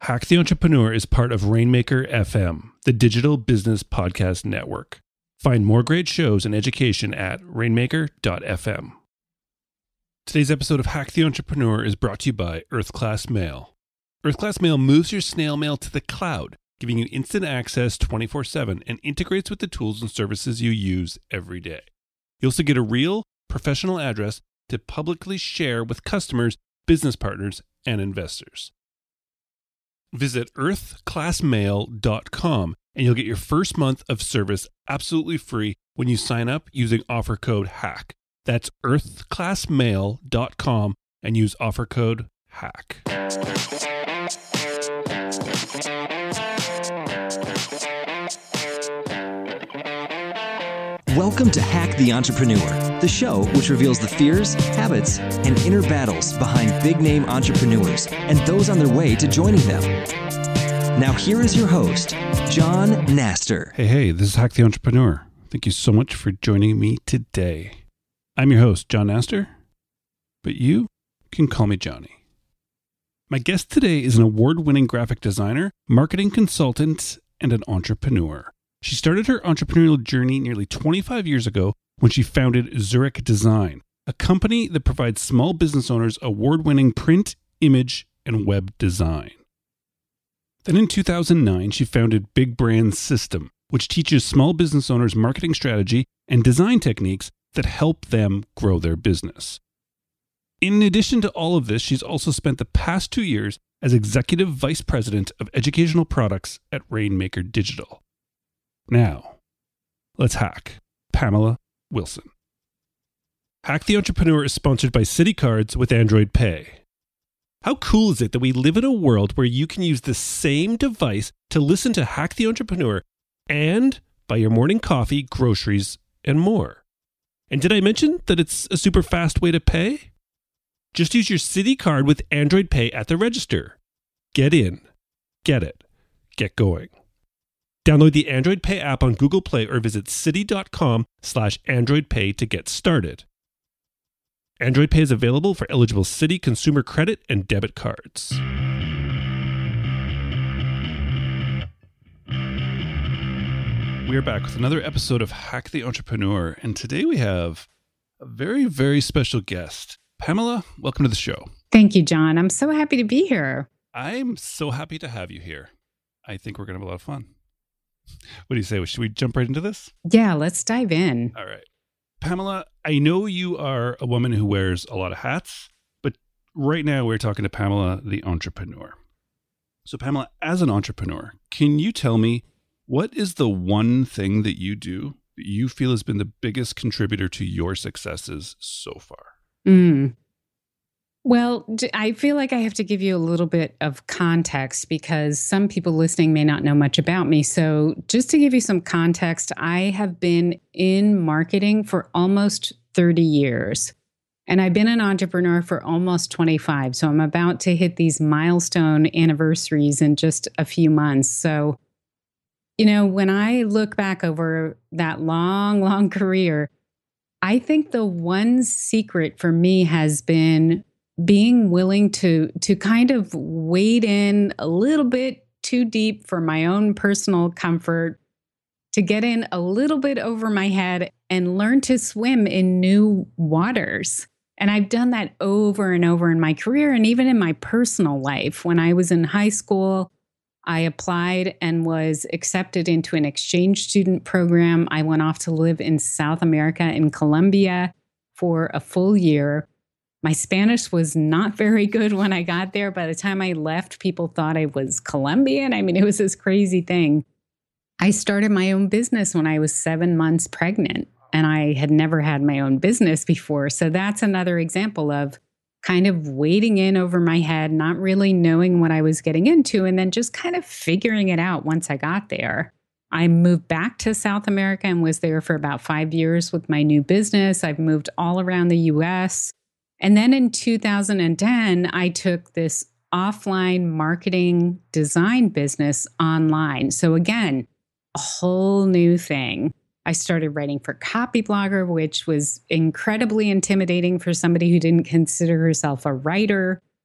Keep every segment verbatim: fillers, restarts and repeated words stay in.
Hack the Entrepreneur is part of Rainmaker F M, the digital business podcast network. Find more great shows and education at rainmaker dot f m. Today's episode of Hack the Entrepreneur is brought to you by Earth Class Mail. Earth Class Mail moves your snail mail to the cloud, giving you instant access twenty-four seven and integrates with the tools and services you use every day. You also get a real, professional address to publicly share with customers, business partners, and investors. Visit earth class mail dot com and you'll get your first month of service absolutely free when you sign up using offer code HACK. That's earth class mail dot com and use offer code HACK. Welcome to Hack the Entrepreneur, the show which reveals the fears, habits, and inner battles behind big-name entrepreneurs and those on their way to joining them. Now here is your host, John Naster. Hey, hey, this is Hack the Entrepreneur. Thank you so much for joining me today. I'm your host, John Naster, but you can call me Johnny. My guest today is an award-winning graphic designer, marketing consultant, and an entrepreneur. She started her entrepreneurial journey nearly twenty-five years ago when she founded Zurich Design, a company that provides small business owners award-winning print, image, and web design. Then in two thousand nine, she founded Big Brand System, which teaches small business owners marketing strategy and design techniques that help them grow their business. In addition to all of this, she's also spent the past two years as Executive Vice President of Educational Products at Rainmaker Digital. Now, let's hack Pamela Wilson. Hack the Entrepreneur is sponsored by Citi Cards with Android Pay. How cool is it that we live in a world where you can use the same device to listen to Hack the Entrepreneur and buy your morning coffee, groceries, and more? And did I mention that it's a super fast way to pay? Just use your Citi Card with Android Pay at the register. Get in, get it, get going. Download the Android Pay app on Google Play or visit citi.com slash Android Pay to get started. Android Pay is available for eligible Citi consumer credit and debit cards. We are back with another episode of Hack the Entrepreneur, and today we have a very, very special guest. Pamela, welcome to the show. Thank you, John. I'm so happy to be here. I'm so happy to have you here. I think we're going to have a lot of fun. What do you say? Should we jump right into this? Yeah, let's dive in. All right. Pamela, I know you are a woman who wears a lot of hats, but right now we're talking to Pamela, the entrepreneur. So Pamela, as an entrepreneur, can you tell me what is the one thing that you do that you feel has been the biggest contributor to your successes so far? Mm. Well, I feel like I have to give you a little bit of context because some people listening may not know much about me. So just to give you some context, I have been in marketing for almost thirty years. And I've been an entrepreneur for almost twenty-five. So I'm about to hit these milestone anniversaries in just a few months. So, you know, when I look back over that long, long career, I think the one secret for me has been being willing to to kind of wade in a little bit too deep for my own personal comfort, to get in a little bit over my head and learn to swim in new waters. And I've done that over and over in my career and even in my personal life. When I was in high school, I applied and was accepted into an exchange student program. I went off to live in South America in Colombia for a full year. My Spanish was not very good when I got there. By the time I left, people thought I was Colombian. I mean, it was this crazy thing. I started my own business when I was seven months pregnant, and I had never had my own business before. So that's another example of kind of wading in over my head, not really knowing what I was getting into, and then just kind of figuring it out once I got there. I moved back to South America and was there for about five years with my new business. I've moved all around the U S. And then in two thousand ten, I took this offline marketing design business online. So again, a whole new thing. I started writing for Copyblogger, which was incredibly intimidating for somebody who didn't consider herself a writer.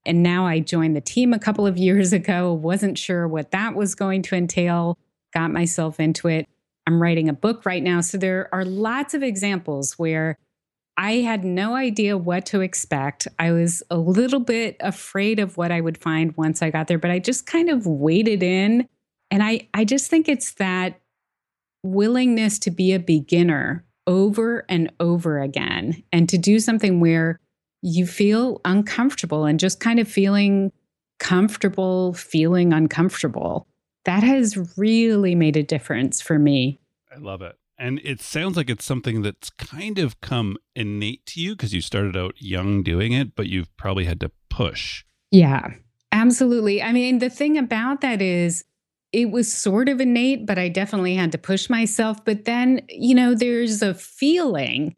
And now I joined the team a couple of years ago, wasn't sure what that was going to entail, got myself into it. I'm writing a book right now. So there are lots of examples where I had no idea what to expect. I was a little bit afraid of what I would find once I got there, but I just kind of waded in. And I, I just think it's that willingness to be a beginner over and over again and to do something where you feel uncomfortable and just kind of feeling comfortable, feeling uncomfortable. That has really made a difference for me. I love it. And it sounds like it's something that's kind of come innate to you because you started out young doing it, but you've probably had to push. Yeah, absolutely. I mean, the thing about that is it was sort of innate, but I definitely had to push myself. But then, you know, there's a feeling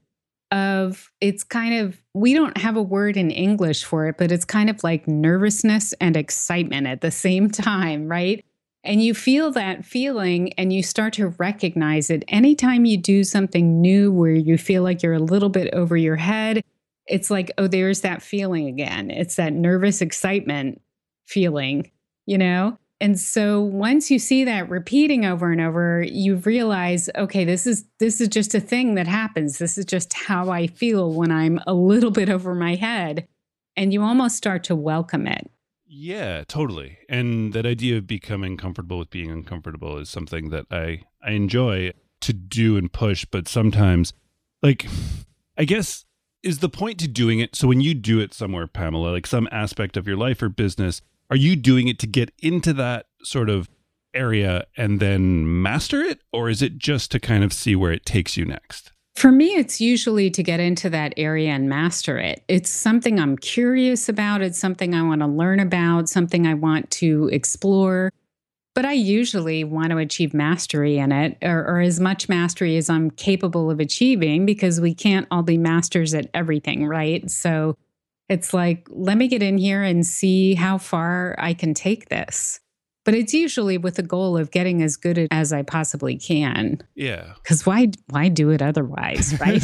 of it's kind of, we don't have a word in English for it, but it's kind of like nervousness and excitement at the same time, right? And you feel that feeling and you start to recognize it. Anytime you do something new where you feel like you're a little bit over your head, it's like, oh, there's that feeling again. It's that nervous excitement feeling, you know? And so once you see that repeating over and over, you realize, okay, this is this is just a thing that happens. This is just how I feel when I'm a little bit over my head. And you almost start to welcome it. Yeah, totally. And that idea of becoming comfortable with being uncomfortable is something that I, I enjoy to do and push. But sometimes, like, I guess, is the point to doing it? So when you do it somewhere, Pamela, like some aspect of your life or business, are you doing it to get into that sort of area and then master it? Or is it just to kind of see where it takes you next? For me, it's usually to get into that area and master it. It's something I'm curious about. It's something I want to learn about, something I want to explore. But I usually want to achieve mastery in it, or, or as much mastery as I'm capable of achieving, because we can't all be masters at everything, right? So it's like, let me get in here and see how far I can take this. But it's usually with the goal of getting as good as I possibly can. Yeah. Because why why do it otherwise, right?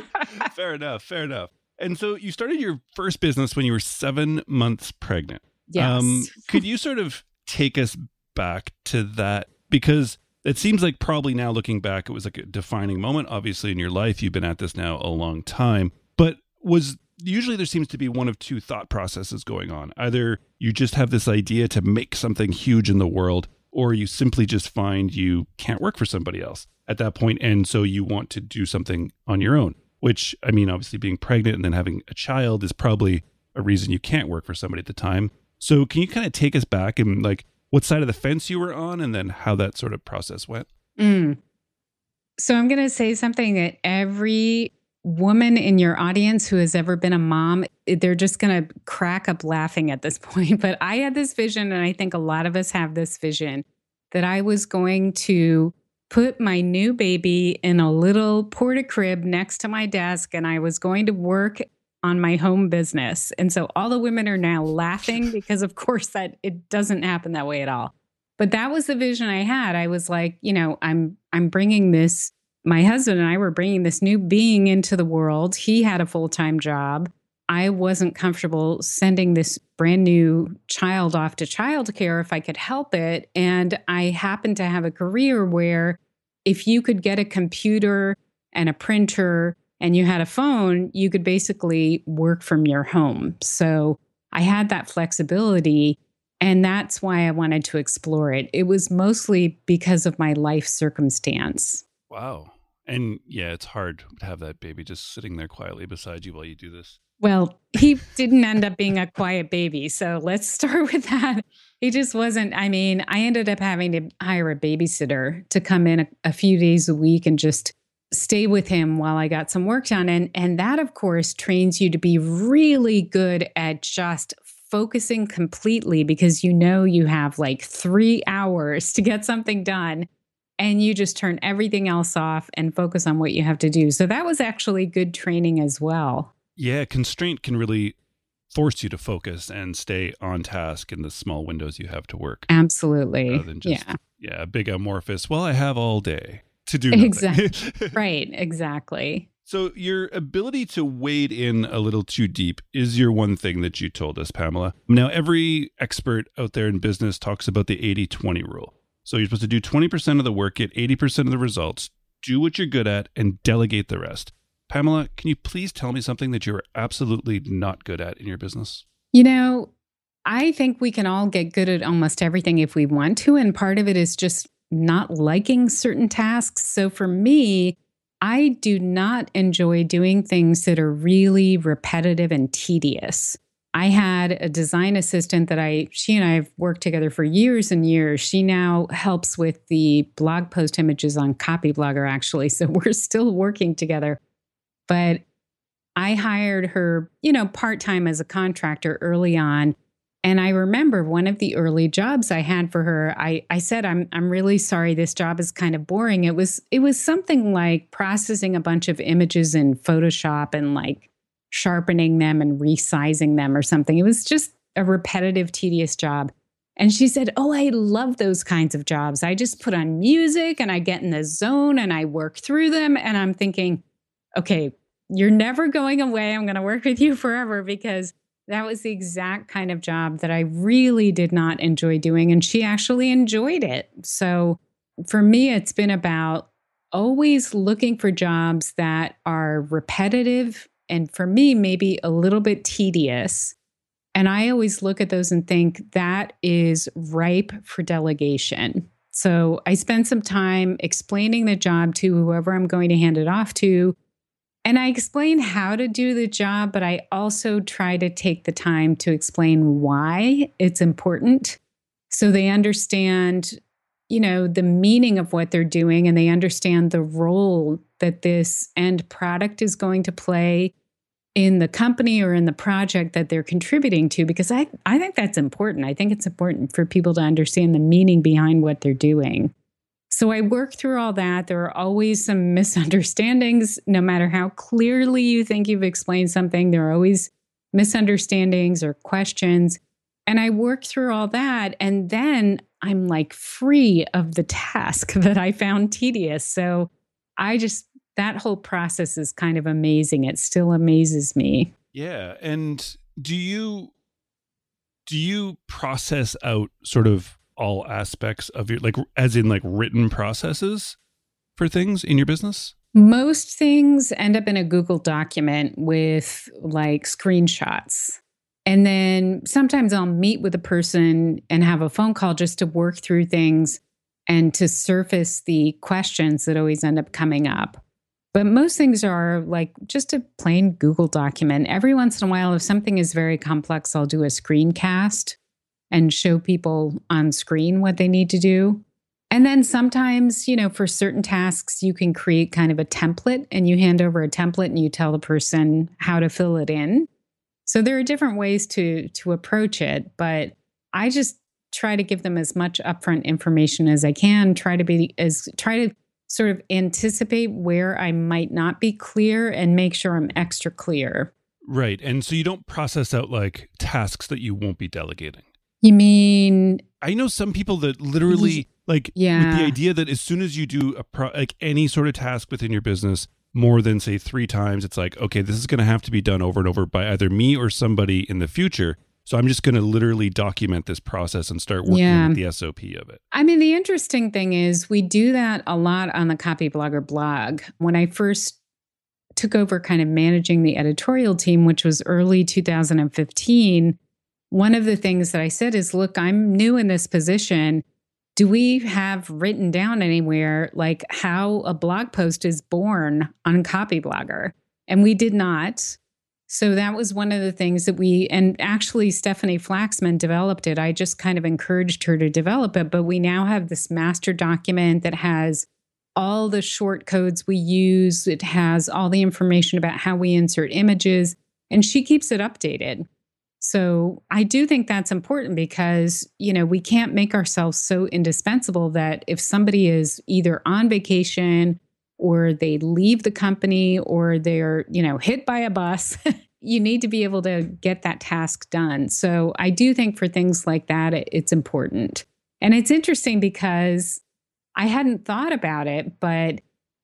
Fair enough. Fair enough. And so you started your first business when you were seven months pregnant. Yes. Um, could you sort of take us back to that? Because it seems like probably now looking back, it was like a defining moment, obviously, in your life. You've been at this now a long time. But was usually there seems to be one of two thought processes going on. Either you just have this idea to make something huge in the world, or you simply just find you can't work for somebody else at that point, and so you want to do something on your own. Which, I mean, obviously being pregnant and then having a child is probably a reason you can't work for somebody at the time. So can you kind of take us back and like what side of the fence you were on and then how that sort of process went? Mm. So I'm going to say something that every woman in your audience who has ever been a mom, they're just going to crack up laughing at this point. But I had this vision, and I think a lot of us have this vision, that I was going to put my new baby in a little porta-crib next to my desk, and I was going to work on my home business. And so all the women are now laughing because, of course, that it doesn't happen that way at all. But that was the vision I had. I was like, you know, I'm I'm bringing this. My husband and I were bringing this new being into the world. He had a full-time job. I wasn't comfortable sending this brand new child off to childcare if I could help it. And I happened to have a career where if you could get a computer and a printer and you had a phone, you could basically work from your home. So I had that flexibility, and that's why I wanted to explore it. It was mostly because of my life circumstance. Wow. And yeah, it's hard to have that baby just sitting there quietly beside you while you do this. Well, he didn't end up being a quiet baby. So let's start with that. He just wasn't. I mean, I ended up having to hire a babysitter to come in a, a few days a week and just stay with him while I got some work done. And, and that, of course, trains you to be really good at just focusing completely, because you know you have like three hours to get something done. And you just turn everything else off and focus on what you have to do. So that was actually good training as well. Yeah, constraint can really force you to focus and stay on task in the small windows you have to work. Absolutely. Rather than just, yeah. yeah, big amorphous, well, I have all day to do nothing. Exactly. Right, exactly. So your ability to wade in a little too deep is your one thing that you told us, Pamela. Now, every expert out there in business talks about the eighty twenty rule. So you're supposed to do twenty percent of the work, get eighty percent of the results, do what you're good at, and delegate the rest. Pamela, can you please tell me something that you're absolutely not good at in your business? You know, I think we can all get good at almost everything if we want to. And part of it is just not liking certain tasks. So for me, I do not enjoy doing things that are really repetitive and tedious. I had a design assistant that I, she and I have worked together for years and years. She now helps with the blog post images on Copyblogger, actually. So we're still working together. But I hired her, you know, part-time as a contractor early on. And I remember one of the early jobs I had for her, I, I said, I'm I'm really sorry, this job is kind of boring. It was it was something like processing a bunch of images in Photoshop and like sharpening them and resizing them or something. It was just a repetitive, tedious job. And she said, oh, I love those kinds of jobs. I just put on music and I get in the zone and I work through them. And I'm thinking, okay, you're never going away. I'm going to work with you forever, because that was the exact kind of job that I really did not enjoy doing. And she actually enjoyed it. So for me, it's been about always looking for jobs that are repetitive and, for me, maybe a little bit tedious. And I always look at those and think that is ripe for delegation. So I spend some time explaining the job to whoever I'm going to hand it off to. And I explain how to do the job, but I also try to take the time to explain why it's important, so they understand, you know, the meaning of what they're doing, and they understand the role that this end product is going to play in the company or in the project that they're contributing to, because I, I think that's important. I think it's important for people to understand the meaning behind what they're doing. So I work through all that. There are always some misunderstandings. No matter how clearly you think you've explained something, there are always misunderstandings or questions. And I work through all that. And then I'm like free of the task that I found tedious. So I just, that whole process is kind of amazing. It still amazes me. Yeah. And do you, do you process out sort of all aspects of your, like, as in like written processes for things in your business? Most things end up in a Google document with like screenshots. And then sometimes I'll meet with a person and have a phone call just to work through things and to surface the questions that always end up coming up. But most things are like just a plain Google document. Every once in a while, if something is very complex, I'll do a screencast and show people on screen what they need to do. And then sometimes, you know, for certain tasks, you can create kind of a template, and you hand over a template and you tell the person how to fill it in. So there are different ways to to approach it, but I just try to give them as much upfront information as I can, try to be as try to sort of anticipate where I might not be clear and make sure I'm extra clear. Right. And so you don't process out like tasks that you won't be delegating. You mean? I know some people that literally like yeah. with the idea that as soon as you do a pro, like any sort of task within your business more than say three times, it's like, okay, this is going to have to be done over and over by either me or somebody in the future. So I'm just going to literally document this process and start working yeah. with the S O P of it. I mean, the interesting thing is we do that a lot on the Copyblogger blog. When I first took over kind of managing the editorial team, which was early two thousand fifteen, one of the things that I said is, look, I'm new in this position. Do we have written down anywhere like how a blog post is born on Copyblogger? And we did not. So that was one of the things that we, and actually Stephanie Flaxman developed it. I just kind of encouraged her to develop it, but we now have this master document that has all the short codes we use. It has all the information about how we insert images, and she keeps it updated. So I do think that's important because, you know, we can't make ourselves so indispensable that if somebody is either on vacation or they leave the company or they're, you know, hit by a bus, you need to be able to get that task done. So I do think for things like that, it, it's important. And it's interesting because I hadn't thought about it, but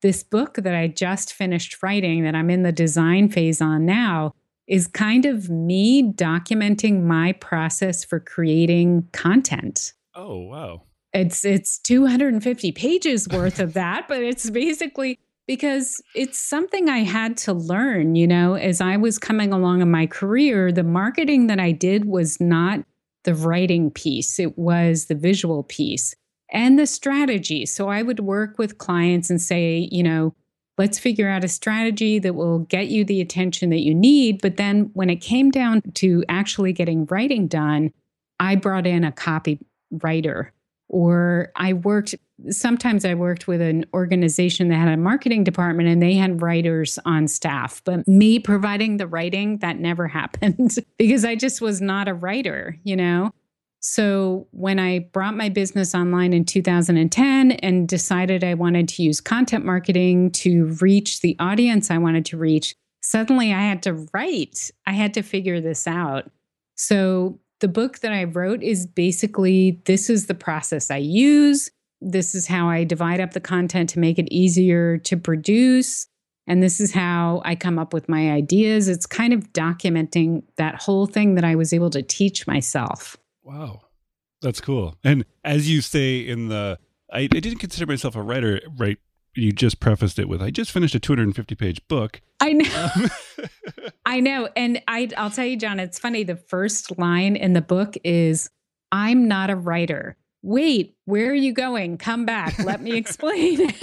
this book that I just finished writing, that I'm in the design phase on now, is kind of me documenting my process for creating content. Oh, wow. It's it's two hundred fifty pages worth of that, but it's basically because it's something I had to learn, you know, as I was coming along in my career. The marketing that I did was not the writing piece. It was the visual piece and the strategy. So I would work with clients and say, you know, let's figure out a strategy that will get you the attention that you need. But then when it came down to actually getting writing done, I brought in a copywriter. Or I worked, sometimes I worked with an organization that had a marketing department and they had writers on staff. But me providing the writing, that never happened because I just was not a writer, you know? So when I brought my business online in two thousand ten and decided I wanted to use content marketing to reach the audience I wanted to reach, suddenly I had to write. I had to figure this out. So the book that I wrote is basically, this is the process I use. This is how I divide up the content to make it easier to produce. And this is how I come up with my ideas. It's kind of documenting that whole thing that I was able to teach myself. Wow. That's cool. And as you say in the, I, I didn't consider myself a writer, right? You just prefaced it with, I just finished a two hundred fifty page book. I know. Um. I know. And I, I'll tell you, John, it's funny. The first line in the book is, I'm not a writer. Wait, where are you going? Come back. Let me explain.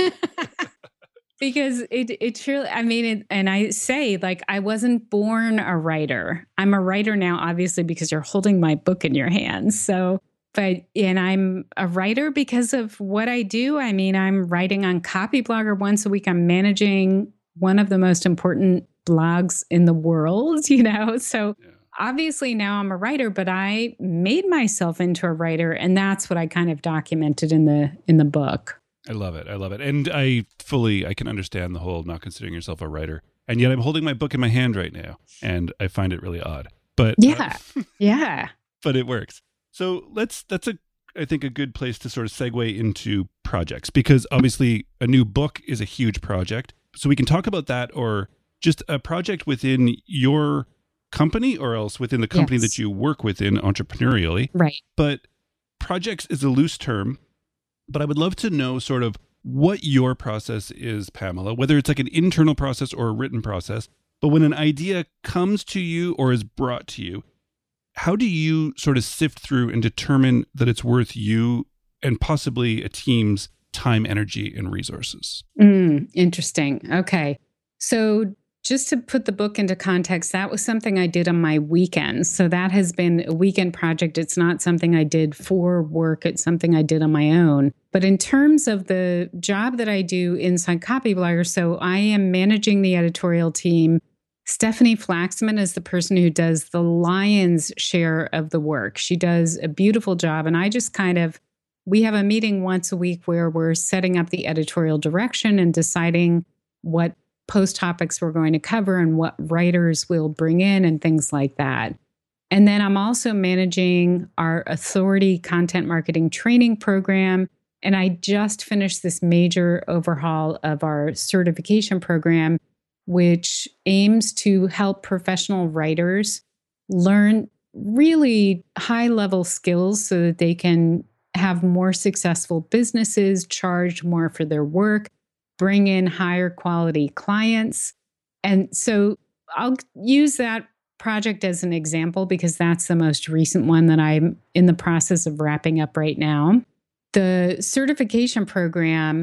Because it, it truly, I mean, it, and I say, like, I wasn't born a writer. I'm a writer now, obviously, because you're holding my book in your hands. So, but, and I'm a writer because of what I do. I mean, I'm writing on Copyblogger once a week. I'm managing one of the most important blogs in the world, you know? So yeah. Obviously now I'm a writer, but I made myself into a writer. And that's what I kind of documented in the, in the book. I love it. I love it. And I fully, I can understand the whole not considering yourself a writer. And yet I'm holding my book in my hand right now. And I find it really odd. But yeah, uh, yeah. But it works. So let's, that's a, I think a good place to sort of segue into projects, because obviously a new book is a huge project. So we can talk about that, or just a project within your company, or else within the company yes. that you work within entrepreneurially. Right. But projects is a loose term. But I would love to know sort of what your process is, Pamela, whether it's like an internal process or a written process. But when an idea comes to you or is brought to you, how do you sort of sift through and determine that it's worth you and possibly a team's time, energy, and resources? Mm, interesting. Okay. So just to put the book into context, that was something I did on my weekends. So that has been a weekend project. It's not something I did for work. It's something I did on my own. But in terms of the job that I do inside Copyblogger, so I am managing the editorial team. Stephanie Flaxman is the person who does the lion's share of the work. She does a beautiful job. And I just kind of, we have a meeting once a week where we're setting up the editorial direction and deciding what post topics we're going to cover and what writers we'll bring in and things like that. And then I'm also managing our Authority content marketing training program. And I just finished this major overhaul of our certification program, which aims to help professional writers learn really high level skills so that they can have more successful businesses, charge more for their work, bring in higher quality clients. And so I'll use that project as an example because that's the most recent one that I'm in the process of wrapping up right now. The certification program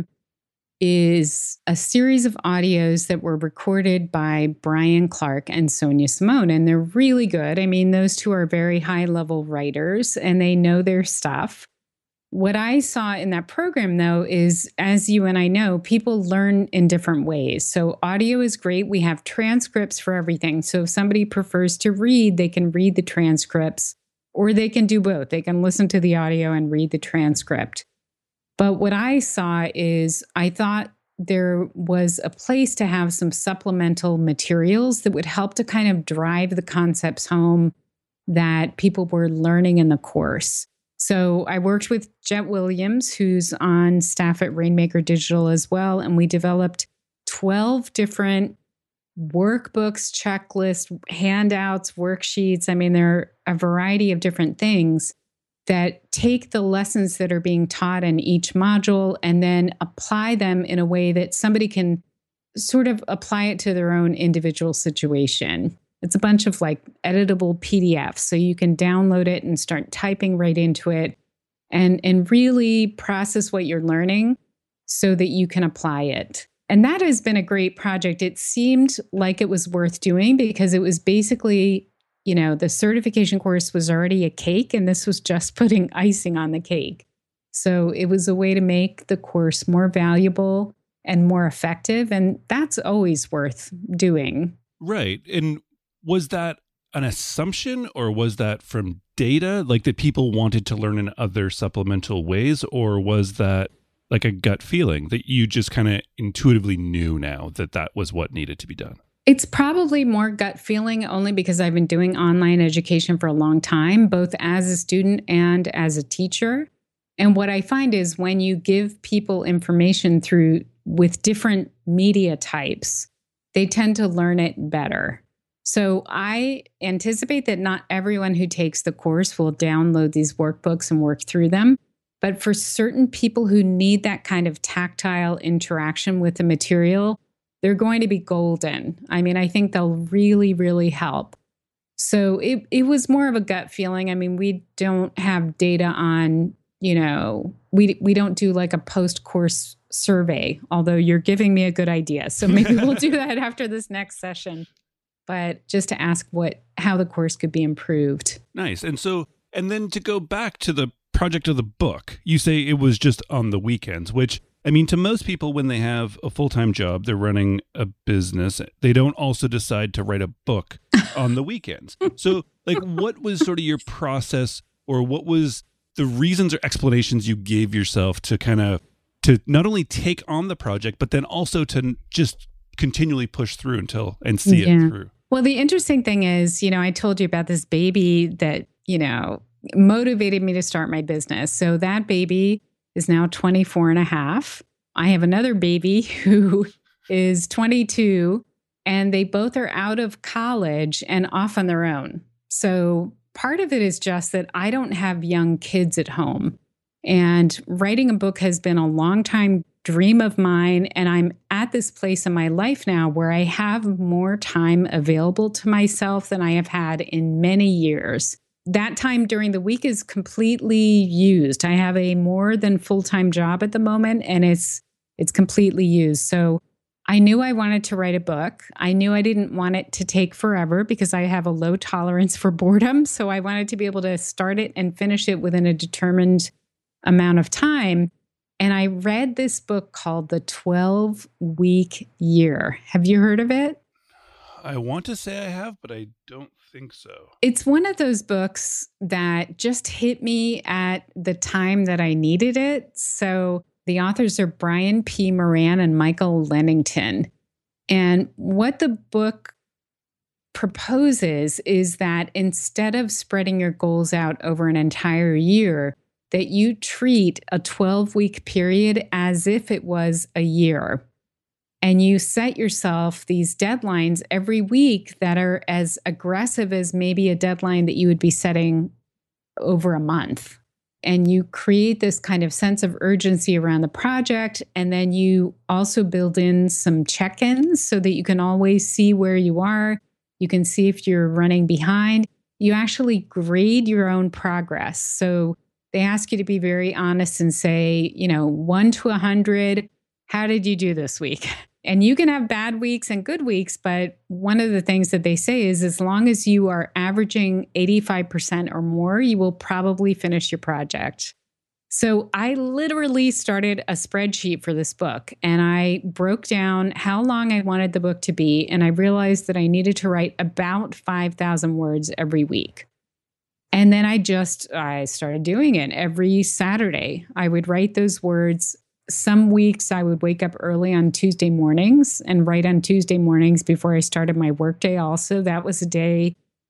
is a series of audios that were recorded by Brian Clark and Sonia Simone, and they're really good. I mean, those two are very high-level writers, and they know their stuff. What I saw in that program, though, is, as you and I know, people learn in different ways. So audio is great. We have transcripts for everything. So if somebody prefers to read, they can read the transcripts, or they can do both. They can listen to the audio and read the transcript. But what I saw is I thought there was a place to have some supplemental materials that would help to kind of drive the concepts home that people were learning in the course. So I worked with Jet Williams, who's on staff at Rainmaker Digital as well, and we developed twelve different workbooks, checklists, handouts, worksheets. I mean, there are a variety of different things that take the lessons that are being taught in each module and then apply them in a way that somebody can sort of apply it to their own individual situation. It's a bunch of like editable P D Fs, so you can download it and start typing right into it and, and really process what you're learning so that you can apply it. And that has been a great project. It seemed like it was worth doing because it was basically, you know, the certification course was already a cake and this was just putting icing on the cake. So it was a way to make the course more valuable and more effective. And that's always worth doing. Right. And was that an assumption or was that from data, like that people wanted to learn in other supplemental ways? Or was that like a gut feeling that you just kind of intuitively knew now that that was what needed to be done? It's probably more gut feeling only because I've been doing online education for a long time, both as a student and as a teacher. And what I find is when you give people information through with different media types, they tend to learn it better. So I anticipate that not everyone who takes the course will download these workbooks and work through them. But for certain people who need that kind of tactile interaction with the material, they're going to be golden. I mean, I think they'll really, really help. So it, it was more of a gut feeling. I mean, we don't have data on, you know, we we don't do like a post-course survey, although you're giving me a good idea. So maybe we'll do that after this next session. But just to ask what how the course could be improved. Nice. And so, and then to go back to the project of the book, you say it was just on the weekends, which, I mean, to most people, when they have a full-time job, they're running a business, they don't also decide to write a book on the weekends. So, like, what was sort of your process, or what was the reasons or explanations you gave yourself to kind of, to not only take on the project, but then also to just continually push through until, and see yeah. it through? Well, the interesting thing is, you know, I told you about this baby that, you know, motivated me to start my business. So that baby is now twenty-four and a half. I have another baby who is twenty-two, and they both are out of college and off on their own. So part of it is just that I don't have young kids at home. And writing a book has been a long time dream of mine. And I'm at this place in my life now where I have more time available to myself than I have had in many years. That time during the week is completely used. I have a more than full-time job at the moment, and it's it's completely used. So I knew I wanted to write a book. I knew I didn't want it to take forever because I have a low tolerance for boredom. So I wanted to be able to start it and finish it within a determined amount of time. And I read this book called The twelve-Week Year. Have you heard of it? I want to say I have, but I don't think so. It's one of those books that just hit me at the time that I needed it. So the authors are Brian P. Moran and Michael Lennington. And what the book proposes is that instead of spreading your goals out over an entire year, that you treat a twelve-week period as if it was a year. And you set yourself these deadlines every week that are as aggressive as maybe a deadline that you would be setting over a month. And you create this kind of sense of urgency around the project. And then you also build in some check-ins so that you can always see where you are. You can see if you're running behind. You actually grade your own progress. So they ask you to be very honest and say, you know, one to a hundred, how did you do this week? And you can have bad weeks and good weeks, but one of the things that they say is as long as you are averaging eighty-five percent or more, you will probably finish your project. So I literally started a spreadsheet for this book, and I broke down how long I wanted the book to be, and I realized that I needed to write about five thousand words every week. And then I just, I started doing it every Saturday. I would write those words. Some weeks I would wake up early on Tuesday mornings and write on Tuesday mornings before I started my workday also. That was a day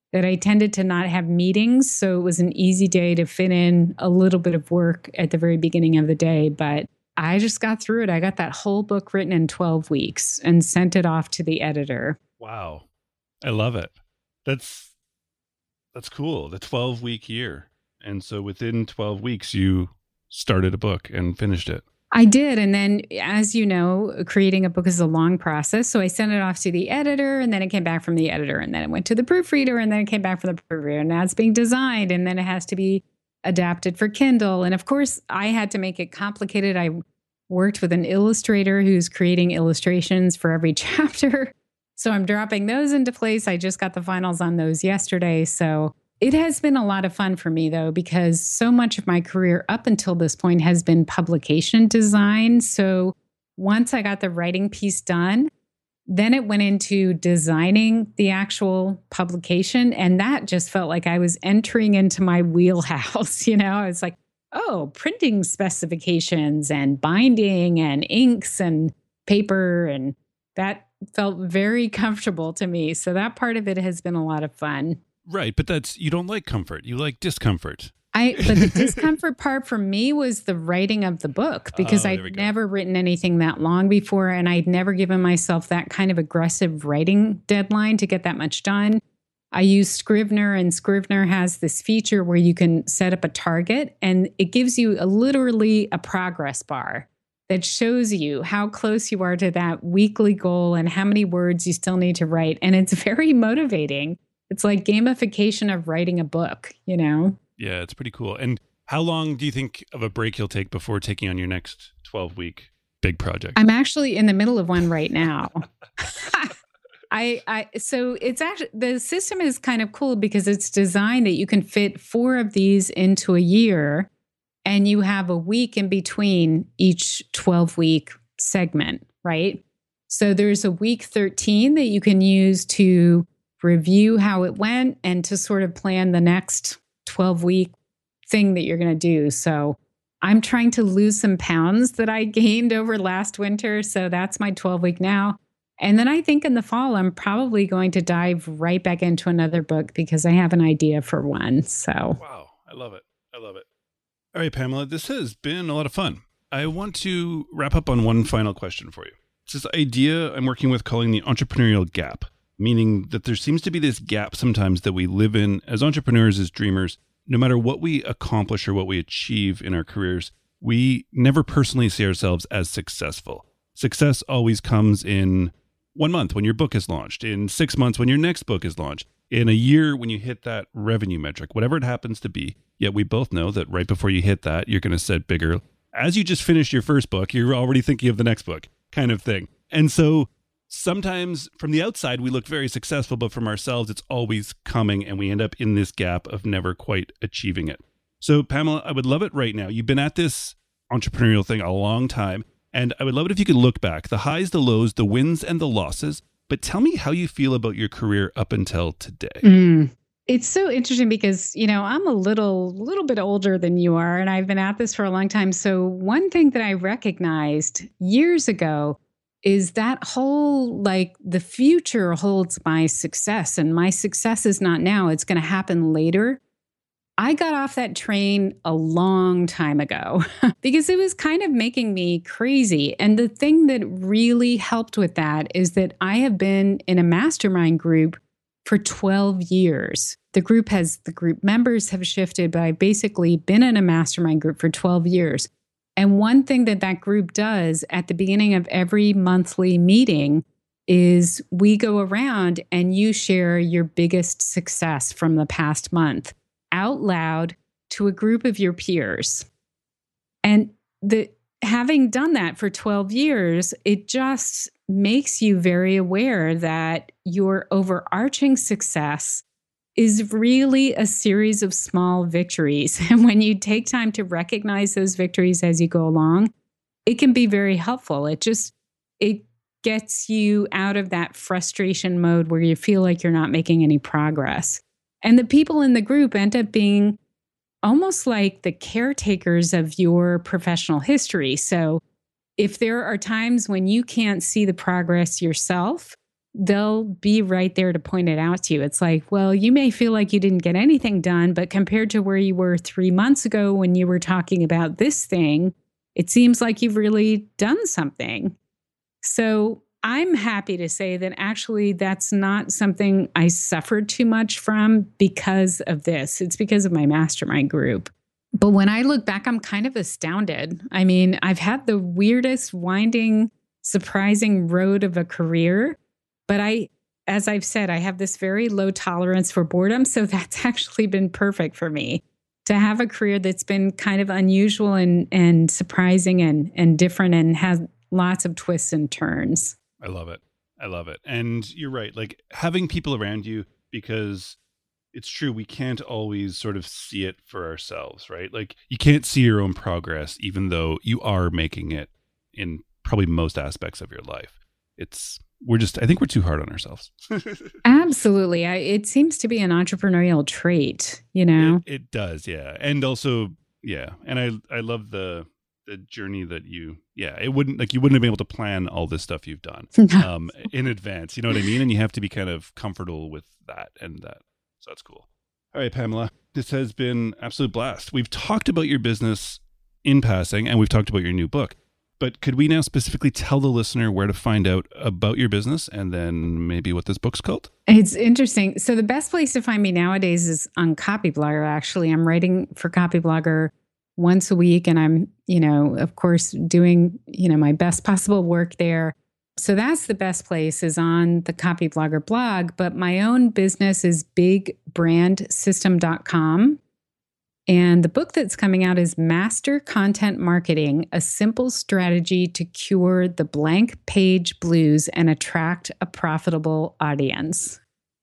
that I tended to not have meetings. So it was an easy day to fit in a little bit of work at the very beginning of the day. But I just got through it. I got that whole book written in twelve weeks and sent it off to the editor. Wow. I love it. That's that's cool. The twelve week year. And so within twelve weeks, you started a book and finished it. I did. And then, as you know, creating a book is a long process. So I sent it off to the editor, and then it came back from the editor, and then it went to the proofreader, and then it came back from the proofreader. And now it's being designed, and then it has to be adapted for Kindle. And of course, I had to make it complicated. I worked with an illustrator who's creating illustrations for every chapter. So I'm dropping those into place. I just got the finals on those yesterday. So it has been a lot of fun for me, though, because so much of my career up until this point has been publication design. So once I got the writing piece done, then it went into designing the actual publication. And that just felt like I was entering into my wheelhouse. You know, I was like, oh, printing specifications and binding and inks and paper. And that felt very comfortable to me. So that part of it has been a lot of fun. Right, but that's, you don't like comfort. You like discomfort. I, but the discomfort part for me was the writing of the book, because Oh, I'd there we go. never written anything that long before, and I'd never given myself that kind of aggressive writing deadline to get that much done. I use Scrivener, and Scrivener has this feature where you can set up a target, and it gives you a, literally a progress bar that shows you how close you are to that weekly goal and how many words you still need to write. And it's very motivating. It's like gamification of writing a book, you know? Yeah, it's pretty cool. And how long do you think of a break you'll take before taking on your next twelve week big project? I'm actually in the middle of one right now. I, I, so it's actually, the system is kind of cool because it's designed that you can fit four of these into a year, and you have a week in between each twelve week segment, right? So there's a week thirteen that you can use to review how it went and to sort of plan the next twelve week thing that you're going to do. So I'm trying to lose some pounds that I gained over last winter. So that's my twelve week now. And then I think in the fall, I'm probably going to dive right back into another book because I have an idea for one. So Wow, I love it. I love it. All right, Pamela, this has been a lot of fun. I want to wrap up on one final question for you. It's this idea I'm working with calling the entrepreneurial gap, meaning that there seems to be this gap sometimes that we live in as entrepreneurs, as dreamers. No matter what we accomplish or what we achieve in our careers, we never personally see ourselves as successful. Success always comes in one month when your book is launched, in six months when your next book is launched, in a year when you hit that revenue metric, whatever it happens to be. Yet we both know that right before you hit that, you're going to set bigger. As you just finished your first book, you're already thinking of the next book, kind of thing. And so sometimes from the outside, we look very successful, but from ourselves, it's always coming, and we end up in this gap of never quite achieving it. So, Pamela, I would love it right now. You've been at this entrepreneurial thing a long time, and I would love it if you could look back, the highs, the lows, the wins, and the losses, but tell me how you feel about your career up until today. Mm. It's so interesting because, you know, I'm a little, little bit older than you are, and I've been at this for a long time. So one thing that I recognized years ago is that whole, like, the future holds my success, and my success is not now. It's going to happen later. I got off that train a long time ago because it was kind of making me crazy. And the thing that really helped with that is that I have been in a mastermind group for twelve years. The group has, the group members have shifted, but I've basically been in a mastermind group for twelve years. And one thing that that group does at the beginning of every monthly meeting is we go around and you share your biggest success from the past month out loud to a group of your peers. And the having done that for twelve years, it just makes you very aware that your overarching success is really a series of small victories. And when you take time to recognize those victories as you go along, it can be very helpful. It just, it gets you out of that frustration mode where you feel like you're not making any progress. And the people in the group end up being almost like the caretakers of your professional history. So if there are times when you can't see the progress yourself, they'll be right there to point it out to you. It's like, well, you may feel like you didn't get anything done, but compared to where you were three months ago when you were talking about this thing, it seems like you've really done something. So I'm happy to say that actually that's not something I suffered too much from because of this. It's because of my mastermind group. But when I look back, I'm kind of astounded. I mean, I've had the weirdest, winding, surprising road of a career. But I, as I've said, I have this very low tolerance for boredom. So that's actually been perfect for me to have a career that's been kind of unusual and, and surprising and, and different and has lots of twists and turns. I love it. I love it. And you're right. Like having people around you, because it's true, we can't always sort of see it for ourselves, right? Like you can't see your own progress, even though you are making it in probably most aspects of your life. It's, we're just, I think we're too hard on ourselves. Absolutely. I, it seems to be an entrepreneurial trait, you know? It, it does. Yeah. And also, yeah. And I, I love the, the journey that you, yeah, it wouldn't, like you wouldn't have been able to plan all this stuff you've done um, in advance. You know what I mean? And you have to be kind of comfortable with that and that. So that's cool. All right, Pamela, this has been absolute blast. We've talked about your business in passing and we've talked about your new book, but could we now specifically tell the listener where to find out about your business and then maybe what this book's called? It's interesting. So the best place to find me nowadays is on Copyblogger. Actually, I'm writing for Copyblogger once a week. And I'm, you know, of course, doing, you know, my best possible work there. So that's the best place is on the Copyblogger blog. But my own business is big brand system dot com. And the book that's coming out is Master Content Marketing, a simple strategy to cure the blank page blues and attract a profitable audience.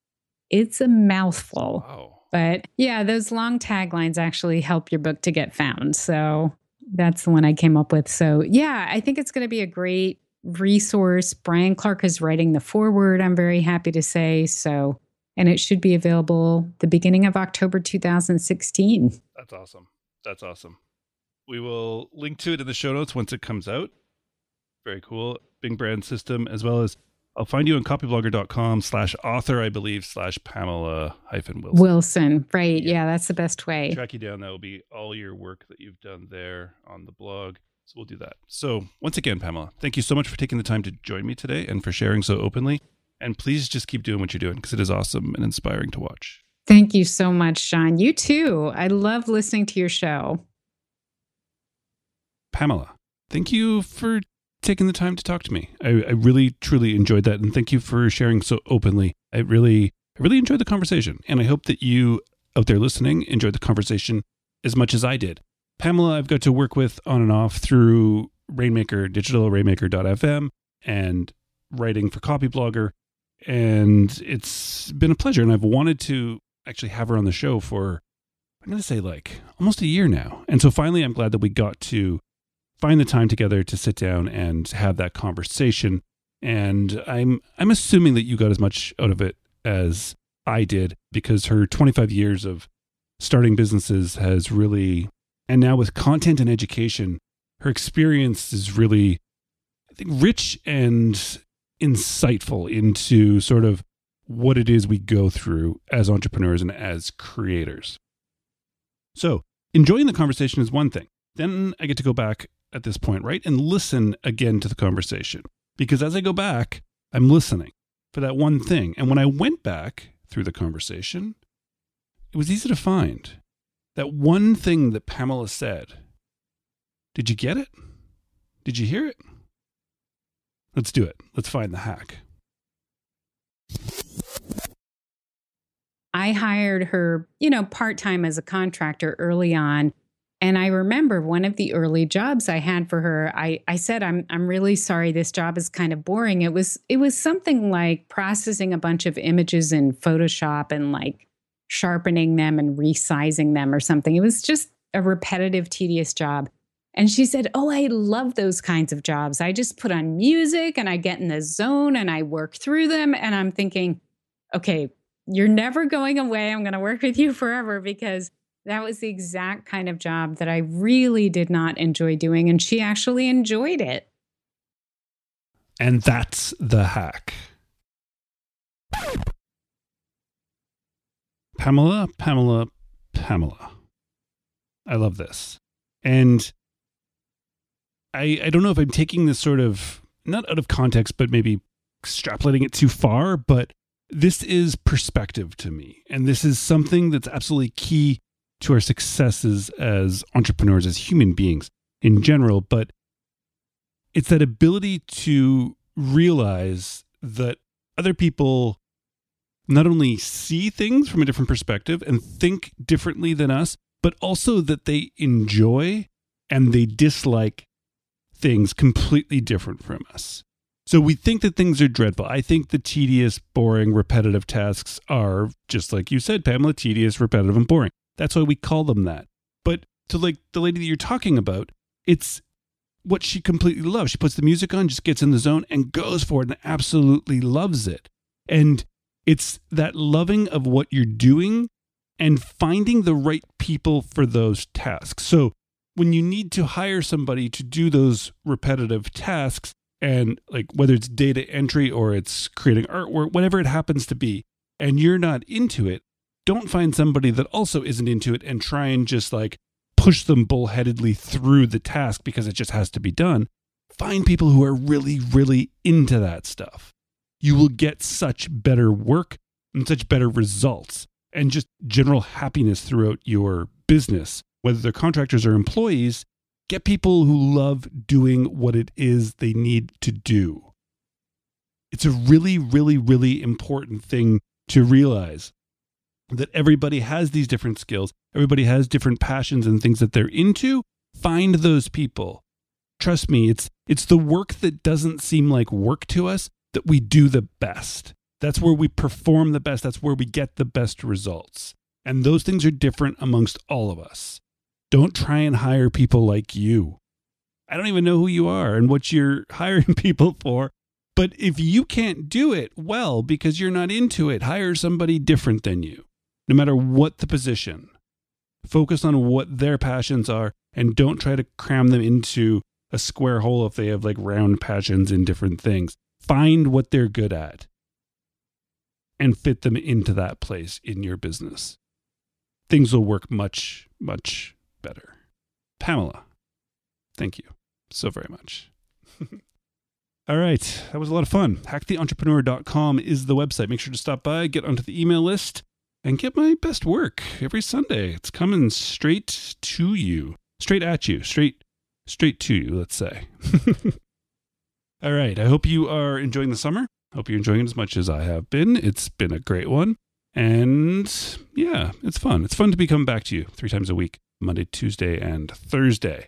It's a mouthful. Wow. But yeah, those long taglines actually help your book to get found. So that's the one I came up with. So yeah, I think it's going to be a great resource. Brian Clark is writing the foreword, I'm very happy to say. So, and it should be available the beginning of October two thousand sixteen. That's awesome. That's awesome. We will link to it in the show notes once it comes out. Very cool. Big brand system, as well as I'll find you on copyblogger.com slash author, I believe, slash Pamela hyphen Wilson. Wilson, right. Yeah. yeah, that's the best way. Track you down. That will be all your work that you've done there on the blog. So we'll do that. So once again, Pamela, thank you so much for taking the time to join me today and for sharing so openly. And please just keep doing what you're doing because it is awesome and inspiring to watch. Thank you so much, Sean. You too. I love listening to your show. Pamela, thank you for taking the time to talk to me. I, I really, truly enjoyed that. And thank you for sharing so openly. I really, I really enjoyed the conversation. And I hope that you out there listening enjoyed the conversation as much as I did. Pamela, I've got to work with on and off through Rainmaker Digital, rainmaker dot f m, and writing for Copyblogger. And it's been a pleasure. And I've wanted to actually have her on the show for, I'm going to say like almost a year now. And so finally, I'm glad that we got to find the time together to sit down and have that conversation. And I'm I'm assuming that you got as much out of it as I did, because her twenty-five years of starting businesses has really, and now with content and education, her experience is really, I think, rich and insightful into sort of what it is we go through as entrepreneurs and as creators. So enjoying the conversation is one thing. Then I get to go back at this point, right, and listen again to the conversation. Because as I go back, I'm listening for that one thing. And when I went back through the conversation, it was easy to find that one thing that Pamela said. Did you get it? Did you hear it? Let's do it. Let's find the hack. I hired her, you know, part-time as a contractor early on. And I remember one of the early jobs I had for her, I, I said, I'm I'm really sorry, this job is kind of boring. It was it was something like processing a bunch of images in Photoshop and like sharpening them and resizing them or something. It was just a repetitive, tedious job. And she said, oh, I love those kinds of jobs. I just put on music and I get in the zone and I work through them. And I'm thinking, okay, you're never going away. I'm going to work with you forever, because that was the exact kind of job that I really did not enjoy doing. And she actually enjoyed it. And that's the hack. Pamela, Pamela, Pamela. I love this. And I I don't know if I'm taking this sort of, not out of context, but maybe extrapolating it too far, but this is perspective to me. And this is something that's absolutely key to our successes as entrepreneurs, as human beings in general. But it's that ability to realize that other people not only see things from a different perspective and think differently than us, but also that they enjoy and they dislike things completely different from us. So we think that things are dreadful. I think the tedious, boring, repetitive tasks are, just like you said, Pamela, tedious, repetitive, and boring. That's why we call them that. But to like the lady that you're talking about, it's what she completely loves. She puts the music on, just gets in the zone and goes for it and absolutely loves it. And it's that loving of what you're doing and finding the right people for those tasks. So when you need to hire somebody to do those repetitive tasks, and like whether it's data entry or it's creating artwork, whatever it happens to be, and you're not into it, don't find somebody that also isn't into it and try and just like push them bullheadedly through the task because it just has to be done. Find people who are really, really into that stuff. You will get such better work and such better results and just general happiness throughout your business, whether they're contractors or employees. Get people who love doing what it is they need to do. It's a really, really, really important thing to realize that everybody has these different skills. Everybody has different passions and things that they're into. Find those people. Trust me, it's it's the work that doesn't seem like work to us that we do the best. That's where we perform the best. That's where we get the best results. And those things are different amongst all of us. Don't try and hire people like you. I don't even know who you are and what you're hiring people for. But if you can't do it well because you're not into it, hire somebody different than you, no matter what the position. Focus on what their passions are and don't try to cram them into a square hole if they have like round passions in different things. Find what they're good at and fit them into that place in your business. Things will work much, much better. Pamela, thank you so very much. All right, that was a lot of fun. hack the entrepreneur dot com is the website. Make sure to stop by, get onto the email list, and get my best work every Sunday. It's coming straight to you, straight at you, straight, straight to you, let's say. All right, I hope you are enjoying the summer. Hope you're enjoying it as much as I have been. It's been a great one. And yeah, it's fun. It's fun to be coming back to you three times a week. Monday, Tuesday, and Thursday.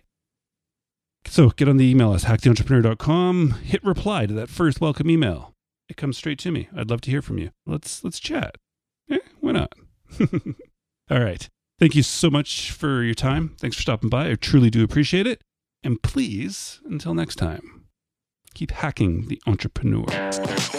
So get on the email list, hack the entrepreneur dot com. Hit reply to that first welcome email. It comes straight to me. I'd love to hear from you. Let's let's chat. Eh, why not? All right. Thank you so much for your time. Thanks for stopping by. I truly do appreciate it. And please, until next time, keep hacking the entrepreneur.